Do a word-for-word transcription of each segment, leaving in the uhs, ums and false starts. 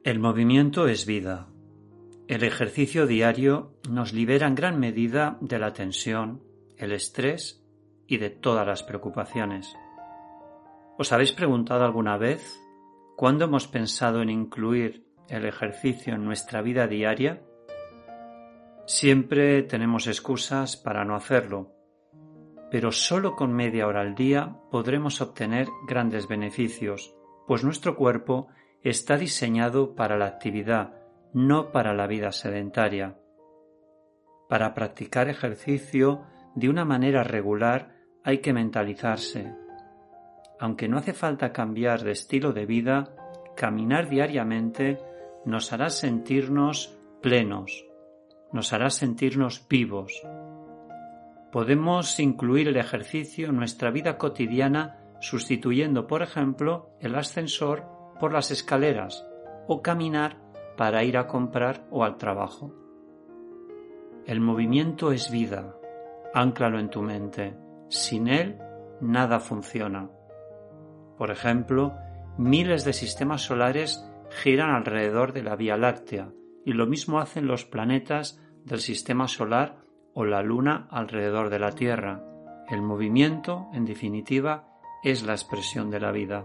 El movimiento es vida. El ejercicio diario nos libera en gran medida de la tensión, el estrés y de todas las preocupaciones. ¿Os habéis preguntado alguna vez cuándo hemos pensado en incluir el ejercicio en nuestra vida diaria? Siempre tenemos excusas para no hacerlo, pero solo con media hora al día podremos obtener grandes beneficios, pues nuestro cuerpo está diseñado para la actividad, no para la vida sedentaria. Para practicar ejercicio de una manera regular hay que mentalizarse. Aunque no hace falta cambiar de estilo de vida, caminar diariamente nos hará sentirnos plenos, nos hará sentirnos vivos. Podemos incluir el ejercicio en nuestra vida cotidiana sustituyendo, por ejemplo, el ascensor por las escaleras o caminar para ir a comprar o al trabajo. El movimiento es vida, ánclalo en tu mente. Sin él, nada funciona. Por ejemplo, miles de sistemas solares giran alrededor de la Vía Láctea y lo mismo hacen los planetas del sistema solar o la Luna alrededor de la Tierra. El movimiento, en definitiva, es la expresión de la vida.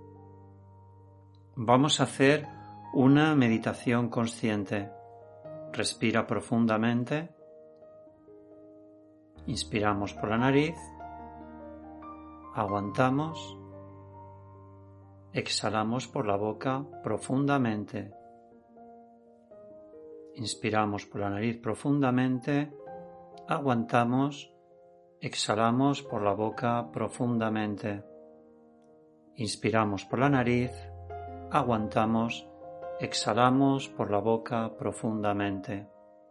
Vamos a hacer una meditación consciente. Respira profundamente. Inspiramos por la nariz. Aguantamos. Exhalamos por la boca profundamente. Inspiramos por la nariz profundamente. Aguantamos. Exhalamos por la boca profundamente. Inspiramos por la nariz. Aguantamos, exhalamos por la boca profundamente.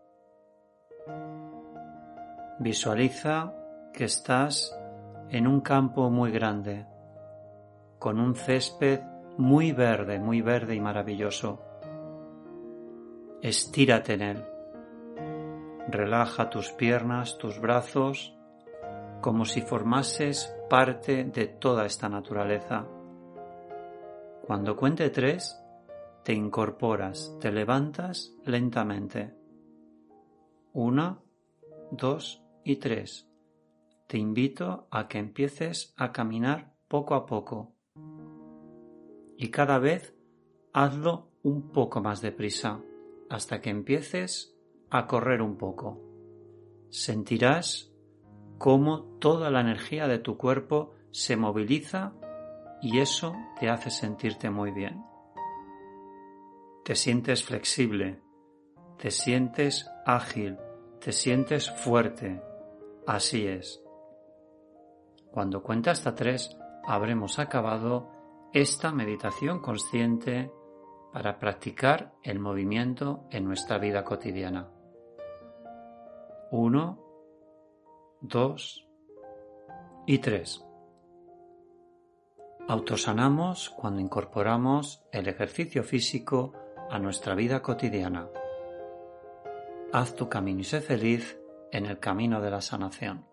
Visualiza que estás en un campo muy grande, con un césped muy verde, muy verde y maravilloso. Estírate en él. Relaja tus piernas, tus brazos, como si formases parte de toda esta naturaleza. Cuando cuente tres, te incorporas, te levantas lentamente. Una, dos y tres. Te invito a que empieces a caminar poco a poco. Y cada vez hazlo un poco más deprisa, hasta que empieces a correr un poco. Sentirás cómo toda la energía de tu cuerpo se moviliza y eso te hace sentirte muy bien. Te sientes flexible, te sientes ágil, te sientes fuerte. Así es. Cuando cuente hasta tres, habremos acabado esta meditación consciente para practicar el movimiento en nuestra vida cotidiana. Uno, dos y tres. Autosanamos cuando incorporamos el ejercicio físico a nuestra vida cotidiana. Haz tu camino y sé feliz en el camino de la sanación.